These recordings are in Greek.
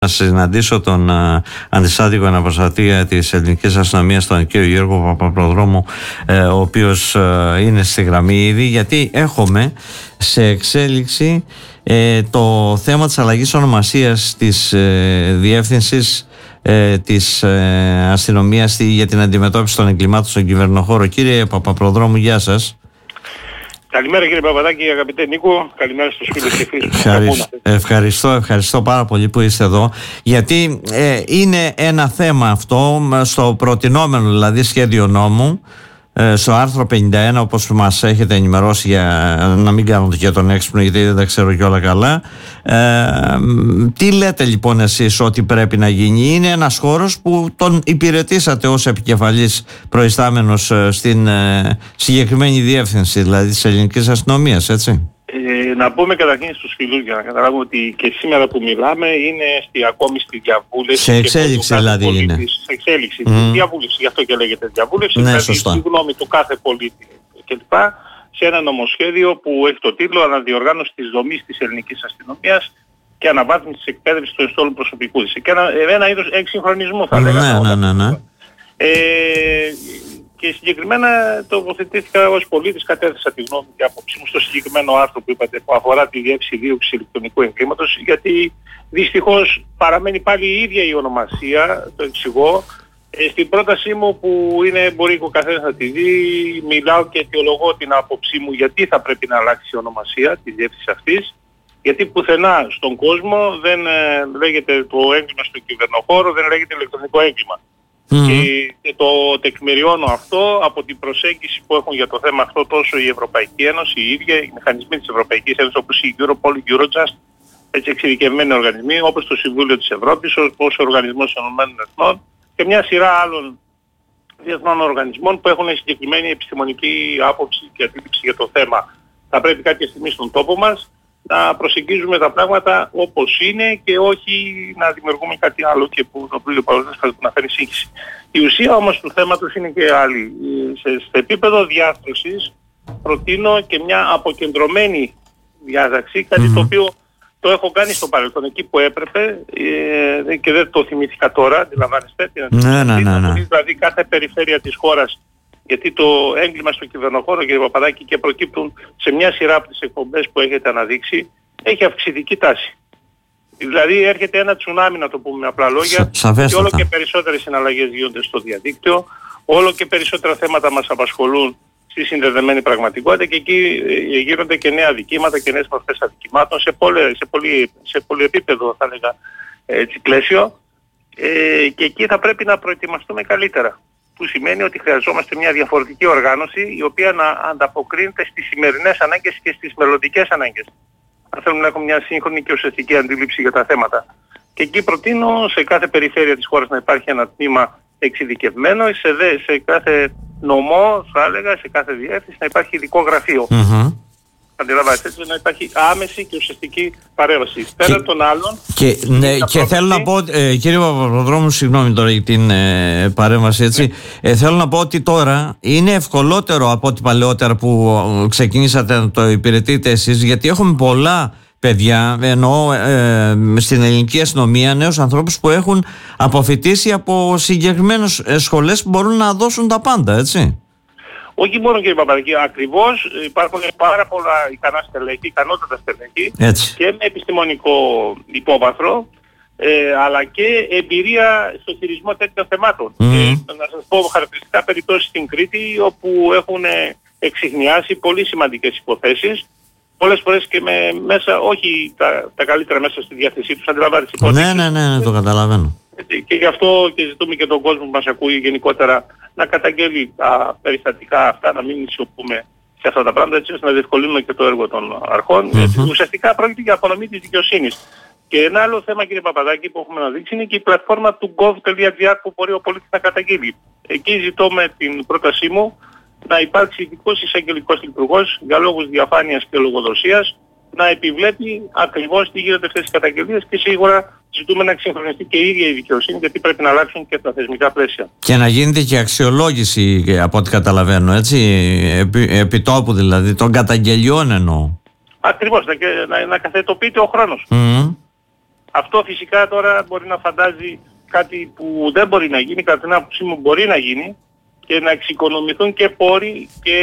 Να συναντήσω τον αντιστάτικο αναπροστατεία της ελληνικής αστυνομίας, τον κύριο Γιώργο Παπαπροδρόμου, ο οποίος είναι στη γραμμή ήδη, γιατί έχουμε σε εξέλιξη το θέμα της αλλαγής ονομασίας της διεύθυνσης της αστυνομίας για την αντιμετώπιση των εγκλημάτων στον κυβερνοχώρο. Κύριε Παπαπροδρόμου, γεια σας. Καλημέρα κύριε Παπαδάκη, αγαπητέ Νίκο, καλημέρα στους φίλους και φίλους. Ευχαριστώ πάρα πολύ που είστε εδώ, γιατί είναι ένα θέμα αυτό στο προτινόμενο δηλαδή σχέδιο νόμου, στο άρθρο 51, όπως μας έχετε ενημερώσει, για να μην κάνω και τον έξυπνο γιατί δεν τα ξέρω κιόλα καλά. Τι λέτε λοιπόν εσείς ότι πρέπει να γίνει? Είναι ένας χώρος που τον υπηρετήσατε ως επικεφαλής προϊστάμενος στην συγκεκριμένη διεύθυνση, δηλαδή της ελληνικής αστυνομίας, έτσι? Να πούμε καταρχήν στους φίλους, για να καταλάβουμε, ότι και σήμερα που μιλάμε είναι ακόμη στη διαβούλευση. Σε εξέλιξη δηλαδή πολίτης, είναι. Σε εξέλιξη. Διαβούλευση, γι' αυτό και λέγεται διαβούλευση. Ναι, δηλαδή σωστά. η γνώμη του κάθε πολίτη κλπ. Σε ένα νομοσχέδιο που έχει το τίτλο «Αναδιοργάνωση της δομής της ελληνικής αστυνομίας και αναβάθμιση της εκπαίδευσης του εστόλου προσωπικού της». Και ένα είδος εξυγχρονισμού θα λέγαμε. Ναι. Και συγκεκριμένα τοποθετήθηκα ως πολίτης, κατέθεσα τη γνώμη και άποψή μου στο συγκεκριμένο άρθρο που είπατε, που αφορά τη διεύθυνση δίωξης ηλεκτρονικού εγκλήματος, γιατί δυστυχώς παραμένει πάλι η ίδια η ονομασία, το εξηγώ. Στην πρότασή μου, που είναι, μπορεί ο καθένας να τη δει, μιλάω και αιτιολογώ την άποψή μου γιατί θα πρέπει να αλλάξει η ονομασία της διεύθυνσης αυτής, γιατί πουθενά στον κόσμο δεν λέγεται το έγκλημα στον κυβερνοχώρο, δεν λέγεται ηλεκτρονικό έγκλημα. Και το τεκμηριώνω αυτό από την προσέγγιση που έχουν για το θέμα αυτό τόσο η Ευρωπαϊκή Ένωση, η ίδια, οι μηχανισμοί της Ευρωπαϊκής Ένωσης όπως η Europol, η Eurojust, έτσι εξειδικευμένοι οργανισμοί, όπως το Συμβούλιο της Ευρώπης, όπως ο Οργανισμός των Ηνωμένων Εθνών και μια σειρά άλλων διεθνών οργανισμών που έχουν συγκεκριμένη επιστημονική άποψη και αντίληψη για το θέμα. Θα πρέπει κάποια στιγμή στον τόπο μας να προσεγγίζουμε τα πράγματα όπως είναι και όχι να δημιουργούμε κάτι άλλο και που το οποίο παρουσιάζει να φέρει σύγχυση. Η ουσία όμως του θέματος είναι και άλλη. Σε επίπεδο διάρθρωσης προτείνω και μια αποκεντρωμένη διάταξη, κάτι το οποίο το έχω κάνει στο παρελθόν εκεί που έπρεπε και δεν το θυμήθηκα τώρα, αντιλαμβάνεστε. Ναι. Δηλαδή κάθε περιφέρεια της χώρας, γιατί το έγκλημα στο κυβερνοχώρο, κύριε Παπαδάκη, και προκύπτουν σε μια σειρά από τις εκπομπές που έχετε αναδείξει, έχει αυξητική τάση. Δηλαδή έρχεται ένα τσουνάμι, να το πούμε με απλά λόγια, και όλο και περισσότερες συναλλαγές γίνονται στο διαδίκτυο, όλο και περισσότερα θέματα μας απασχολούν στη συνδεδεμένη πραγματικότητα και εκεί γίνονται και νέα αδικήματα και νέες μορφές αδικημάτων σε πολυεπίπεδο, θα έλεγα, πλαίσιο, και εκεί θα πρέπει να προετοιμαστούμε καλύτερα. Που σημαίνει ότι χρειαζόμαστε μια διαφορετική οργάνωση η οποία να ανταποκρίνεται στις σημερινές ανάγκες και στις μελλοντικές ανάγκες. Αν θέλουμε να έχουμε μια σύγχρονη και ουσιαστική αντίληψη για τα θέματα. Και εκεί προτείνω σε κάθε περιφέρεια της χώρας να υπάρχει ένα τμήμα εξειδικευμένο, σε κάθε νομό, θα έλεγα, σε κάθε διεύθυνση να υπάρχει ειδικό γραφείο. Αντιλαμβάνεστε, έτσι, να υπάρχει άμεση και ουσιαστική παρέμβαση. Πέραν των άλλων. Και θέλω να πω, κύριε Παπαπροδρόμου, συγγνώμη τώρα για την παρέμβαση, έτσι. Θέλω να πω ότι τώρα είναι ευκολότερο από ό,τι παλαιότερα που ξεκινήσατε να το υπηρετείτε εσείς, γιατί έχουμε πολλά παιδιά, εννοώ στην ελληνική αστυνομία, νέους ανθρώπους που έχουν αποφοιτήσει από συγκεκριμένες σχολές που μπορούν να δώσουν τα πάντα, έτσι. Όχι μόνο, κύριε Παπαδάκη, ακριβώς υπάρχουν πάρα πολλά ικανότατα στελέχη και με επιστημονικό υπόβαθρο, αλλά και εμπειρία στο χειρισμό τέτοιων θεμάτων. Να σας πω χαρακτηριστικά περιπτώσεις στην Κρήτη όπου έχουν εξιχνιάσει πολύ σημαντικές υποθέσεις, πολλές φορές και μέσα, όχι τα καλύτερα μέσα στη διάθεσή τους, αντιλαμβάνεστε. Ναι, το καταλαβαίνω. Και γι' αυτό και ζητούμε και τον κόσμο που μας ακούει γενικότερα να καταγγέλει τα περιστατικά αυτά, να μην σιωπούμε σε αυτά τα πράγματα, έτσι ώστε να διευκολύνουμε και το έργο των αρχών. Ουσιαστικά πρόκειται για απονομή της δικαιοσύνης. Και ένα άλλο θέμα, κύριε Παπαδάκη, που έχουμε να δείξει είναι και η πλατφόρμα του gov.gr που μπορεί ο πολίτης να καταγγείλει. Εκεί ζητώ με την πρότασή μου να υπάρξει ειδικός εισαγγελικός λειτουργός για λόγους διαφάνειας και λογοδοσίας, να επιβλέπει ακριβώς τι γίνεται αυτές τις καταγγελίες και σίγουρα ζητούμε να εξυγχρονιστεί και η ίδια η δικαιοσύνη, γιατί πρέπει να αλλάξουν και τα θεσμικά πλαίσια. Και να γίνεται και αξιολόγηση, από ό,τι καταλαβαίνω, έτσι, επιτόπου δηλαδή, των καταγγελιών εννοώ. Ακριβώς, να καθετοποιείται ο χρόνος. Αυτό φυσικά τώρα μπορεί να φαντάζει κάτι που δεν μπορεί να γίνει, κατά την άποψή μου μπορεί να γίνει, και να εξοικονομηθούν και πόροι και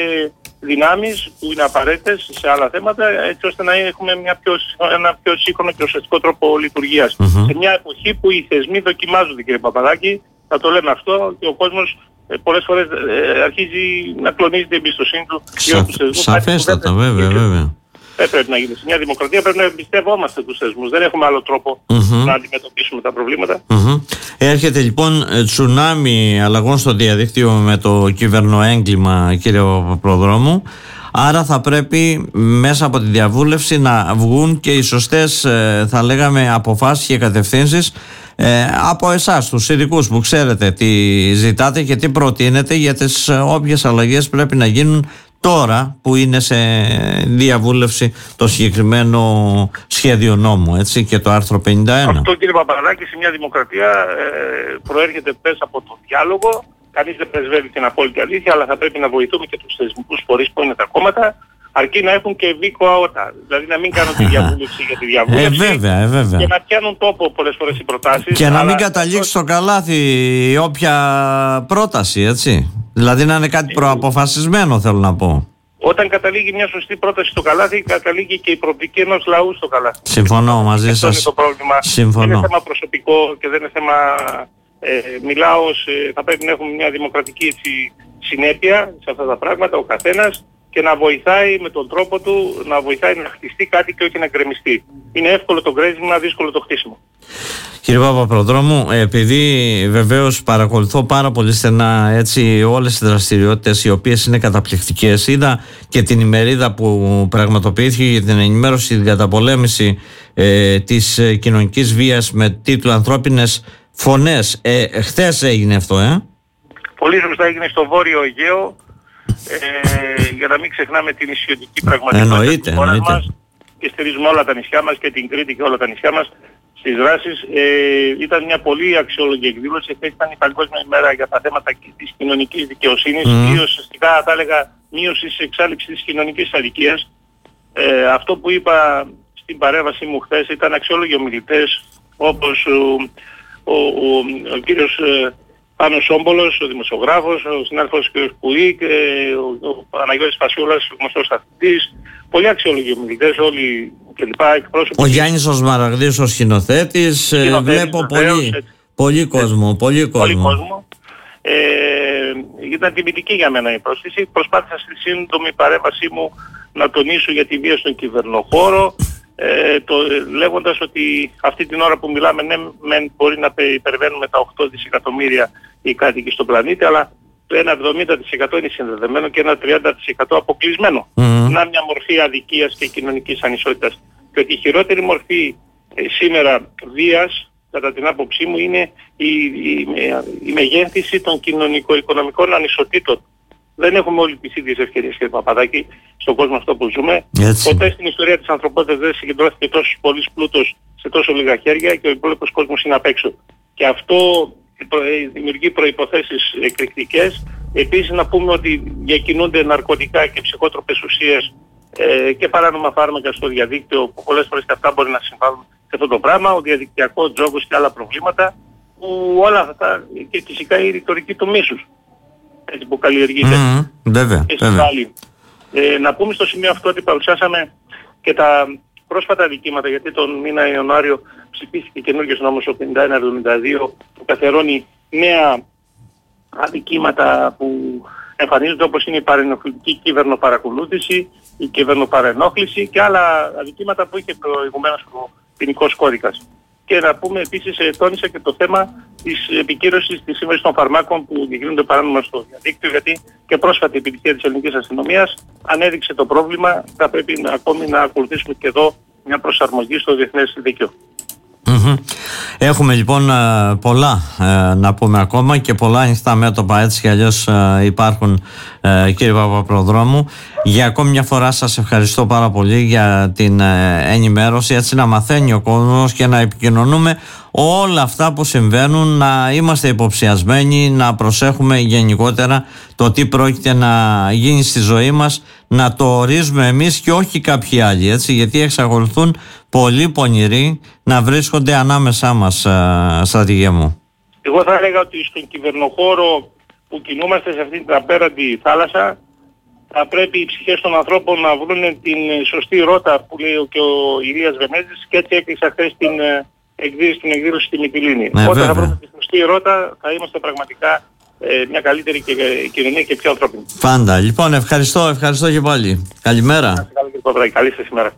δυνάμεις που είναι απαραίτητες σε άλλα θέματα, έτσι ώστε να έχουμε ένα πιο σύγχρονο και ουσιαστικό τρόπο λειτουργίας. Σε μια εποχή που οι θεσμοί δοκιμάζονται, κύριε Παπαδάκη, θα το λέμε αυτό, και ο κόσμος πολλές φορές αρχίζει να κλονίζει την εμπιστοσύνη του. Σαφέστατα, βέβαια. Δεν πρέπει να γίνει. Σε μια δημοκρατία πρέπει να εμπιστευόμαστε τους θεσμούς. Δεν έχουμε άλλο τρόπο να αντιμετωπίσουμε τα προβλήματα. Έρχεται λοιπόν τσουνάμι αλλαγών στο διαδίκτυο με το κυβερνοέγκλημα, κύριε Παπαδρόμου. Άρα θα πρέπει μέσα από τη διαβούλευση να βγουν και οι σωστές, θα λέγαμε, αποφάσεις και κατευθύνσεις από εσάς, τους ειδικούς που ξέρετε τι ζητάτε και τι προτείνετε για τις όποιες αλλαγές πρέπει να γίνουν τώρα που είναι σε διαβούλευση το συγκεκριμένο σχέδιο νόμου, έτσι, και το άρθρο 51. Αυτό, κύριε Παπαδάκη, σε μια δημοκρατία προέρχεται πες από το διάλογο. Κανείς δεν πρεσβεύει την απόλυτη αλήθεια, αλλά θα πρέπει να βοηθούμε και τους θεσμικούς φορείς που είναι τα κόμματα, αρκεί να έχουν και βίκο αότα. Δηλαδή να μην κάνουν τη διαβούλευση για τη διαβούλευση. Βέβαια. Και να πιάνουν τόπο πολλές φορές οι προτάσεις. Και να μην καταλήξει στο καλάθι όποια πρόταση, έτσι. Δηλαδή να είναι κάτι προαποφασισμένο, θέλω να πω. Όταν καταλήγει μια σωστή πρόταση στο καλάθι, καταλήγει και η προοπτική ενός λαού στο καλάθι. Συμφωνώ μαζί σας. Αυτό είναι το πρόβλημα. Συμφωνώ. Δεν είναι θέμα προσωπικό και δεν είναι θέμα... μιλάω θα πρέπει να έχουμε μια δημοκρατική συνέπεια σε αυτά τα πράγματα ο καθένας, και να βοηθάει με τον τρόπο του, να βοηθάει να χτιστεί κάτι και όχι να γκρεμιστεί. Είναι εύκολο το γκρέμισμα, δύσκολο το χτίσιμο. Κύριε Παπαπροδρόμου, επειδή βεβαίως παρακολουθώ πάρα πολύ στενά, έτσι, όλες τις δραστηριότητες οι οποίες είναι καταπληκτικές, είδα και την ημερίδα που πραγματοποιήθηκε για την ενημέρωση για την καταπολέμηση της κοινωνικής βίας με τίτλο «Ανθρώπινες φωνές». Χθες έγινε αυτό, Πολύ σωστά, έγινε στο Βόρειο Αιγαίο, για να μην ξεχνάμε την νησιωτική πραγματικότητα της χώρας μας, και στηρίζουμε όλα τα νησιά μας και την Κρήτη και όλα τα νησιά μας στις δράσεις. Ήταν μια πολύ αξιόλογη εκδήλωση. Χθες ήταν η Παγκόσμια ημέρα για τα θέματα της κοινωνικής δικαιοσύνης, ή ουσιαστικά θα έλεγα μείωση της εξάλληψης της κοινωνικής αδικίας. Αυτό που είπα στην παρέμβαση μου χθες ήταν αξιόλογοι ομιλητές, όπως ο κύριος Πάνος Σόμπολος, ο δημοσιογράφος, ο συνάδελφος κ. Κουή και ο Παναγιώτης Φασιούλας, ο γνωστός αθλητής. Πολύ αξιόλογοι ομιλητές όλοι κλπ. Ο Γιάννης ο Σμαραγδής, ο σκηνοθέτης. Βλέπω πολύ κόσμο. Ήταν τιμητική για μένα η πρόσκληση. Προσπάθησα στη σύντομη παρέμβασή μου να τονίσω για τη βία στον κυβερνοχώρο, λέγοντας ότι αυτή την ώρα που μιλάμε, ναι, μπορεί να υπερβαίνουμε τα 8 δισεκατομμύρια οι κάτοικοι στον πλανήτη, αλλά το 1,70% είναι συνδεδεμένο και ένα 30% αποκλεισμένο. Να μια μορφή αδικίας και κοινωνικής ανισότητας. Και ότι η χειρότερη μορφή σήμερα βίας, κατά την άποψή μου, είναι η μεγένθηση των κοινωνικο-οικονομικών ανισοτήτων. Δεν έχουμε όλοι τις ίδιες ευκαιρίες, κύριε Παπαδάκη, στον κόσμο αυτό που ζούμε. Ποτέ στην ιστορία της ανθρωπότητας δεν συγκεντρώθηκε τόσο πολύς πλούτος σε τόσο λίγα χέρια και ο υπόλοιπος κόσμος είναι απ' έξω. Και αυτό δημιουργεί προϋποθέσεις εκρηκτικές. Επίσης να πούμε ότι διακινούνται ναρκωτικά και ψυχότροπες ουσίες και παράνομα φάρμακα στο διαδίκτυο, που πολλές φορές και αυτά μπορεί να συμβάλλουν σε αυτό το πράγμα, ο διαδικτυακός τζόγος και άλλα προβλήματα, που όλα αυτά, και φυσικά η ρητορική του μίσους, έτσι, που καλλιεργείται. Βέβαια. Να πούμε στο σημείο αυτό ότι παρουσιάσαμε και τα πρόσφατα αδικήματα, γιατί τον μήνα Ιανουάριο ψηφίστηκε καινούργιος νόμος ο 51-72 που καθιερώνει νέα αδικήματα που εμφανίζονται, όπως είναι η παρενοχλητική κυβερνοπαρακολούθηση, η κυβερνοπαρενόχληση και άλλα αδικήματα που είχε προηγουμένως ο ποινικός κώδικας. Και να πούμε επίσης, τόνισα και το θέμα της επικύρωσης της Σύμβασης των Φαρμάκων που γίνονται παράνομα στο διαδίκτυο, γιατί και πρόσφατη επιτυχία της ελληνικής αστυνομίας ανέδειξε το πρόβλημα. Θα πρέπει ακόμη να ακολουθήσουμε και εδώ μια προσαρμογή στο διεθνές δίκαιο. Έχουμε λοιπόν πολλά να πούμε ακόμα και πολλά ανοιχτά μέτωπα, έτσι κι αλλιώς υπάρχουν, κύριε Παπαπροδρόμου. Για ακόμη μια φορά σας ευχαριστώ πάρα πολύ για την ενημέρωση, έτσι να μαθαίνει ο κόσμος και να επικοινωνούμε όλα αυτά που συμβαίνουν, να είμαστε υποψιασμένοι, να προσέχουμε γενικότερα το τι πρόκειται να γίνει στη ζωή μας, να το ορίζουμε εμείς και όχι κάποιοι άλλοι, έτσι, γιατί εξακολουθούν πολλοί πονηροί να βρίσκονται ανάμεσά μας, στρατηγέ μου. Εγώ θα έλεγα ότι στον κυβερνοχώρο που κινούμαστε σε αυτή την απέραντη θάλασσα, θα πρέπει οι ψυχές των ανθρώπων να βρουν την σωστή ρότα που λέει και ο Ηλίας Βενέζης, και έτσι έκλεισα χθες την εκδήλωση στη Μυτιλήνη. Όταν θα βρούμε τη σωστή ρότα, θα είμαστε πραγματικά μια καλύτερη κοινωνία και πιο ανθρώπινη. Πάντα. Λοιπόν, ευχαριστώ και πάλι. Καλημέρα. Καλή σας ημέρα.